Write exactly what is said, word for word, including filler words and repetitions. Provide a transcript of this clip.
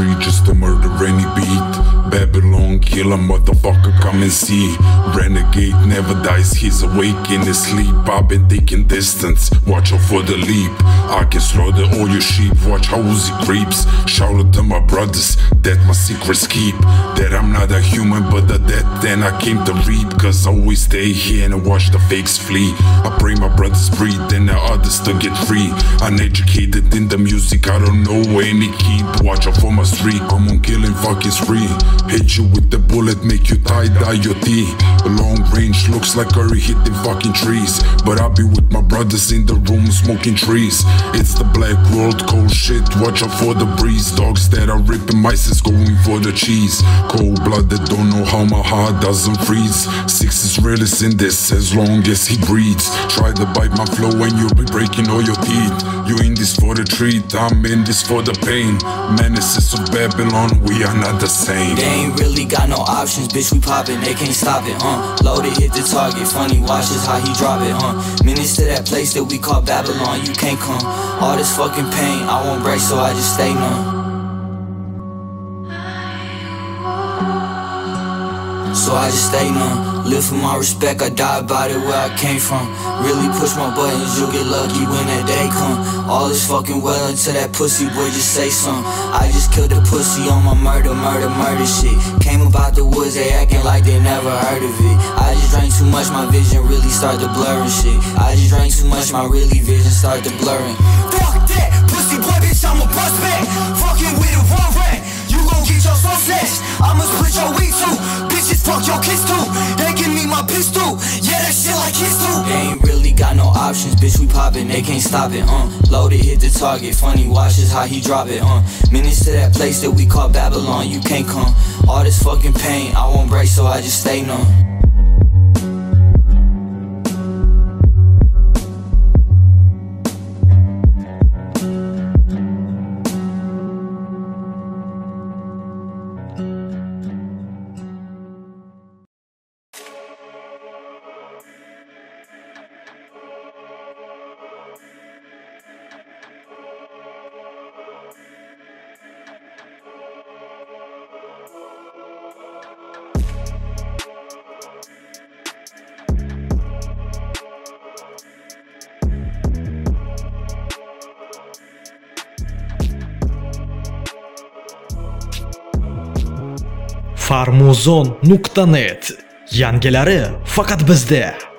free just to murder any beat. Babylon, kill a motherfucker, come and see. Renegade never dies, he's awake in his sleep. I've been taking distance, watch out for the leap. I can slaughter all your sheep, watch how Uzi creeps. Shout out to my brothers, that my secrets keep. That I'm not a human but a death then I came to reap. Cause I always stay here and watch the fakes flee. I pray my brothers breathe and the others to get free. Uneducated in the music, I don't know any keep. Watch out for my street, come on killing fucking spree. Hit you with the bullet, make you tie-dye your teeth. Long range looks like Curry hitting fucking trees. But I be with my brothers in the room smoking trees. It's the black world, cold shit, watch out for the breeze. Dogs that are ripping mice is going for the cheese. Cold blooded, don't know how my heart doesn't freeze. Six is realest in this as long as he breathes. Try to bite my flow and you'll be breaking all your teeth. You in this for the treat, I'm in this for the pain. Menaces of Babylon, we are not the same. They ain't really got no options, bitch, we poppin', they can't stop it, uh Loaded, hit the target, funny watches how he drop it, uh Minutes to that place that we call Babylon, you can't come. All this fucking pain, I won't break so I just stay numb. So I just stay numb. Live for my respect, I die about it where I came from. Really push my buttons, you'll get lucky when that day come. All this fucking well until that pussy boy just say something. I just killed the pussy on my murder, murder, murder shit. Came about the woods, they acting like they never heard of it. I just drank too much, my vision really start to blur and shit. I just drank too much, my really vision start to blurring. Fuck that, pussy boy, bitch, I'm a prospect. Fucking with a raw rat, you gon' get your soul snatched. I'ma split your weed too, bitches fuck your kids too. They give me my pistol, yeah that shit like kids too. They ain't really got no options, bitch we poppin', they can't stop it, uh Loaded, hit the target, funny watches how he drop it, uh Minutes to that place that we call Babylon, you can't come. All this fucking pain, I won't break so I just stay numb. farmuzon nuqta net yangilari faqat bizda.